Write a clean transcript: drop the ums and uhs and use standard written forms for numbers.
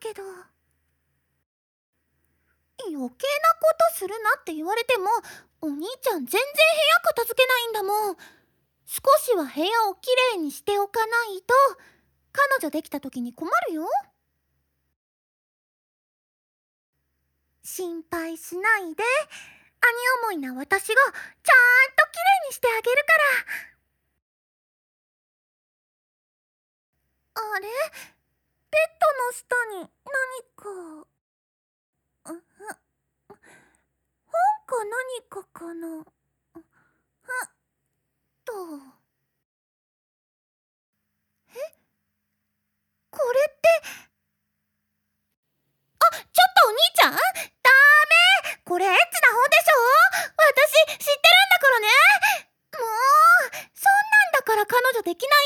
けど。余計なことするなって言われても、お兄ちゃん全然部屋片付けないんだもん。少しは部屋をきれいにしておかないと、彼女できた時に困るよ。心配しないで。兄思いな私がちゃんときれいにしてあげるから。あれ、ベッドの下に何か、何かかな。と。これって、ちょっとお兄ちゃん、ダメ、これエッチな方でしょ。私知ってるんだからね。もう、そんなんだから彼女できな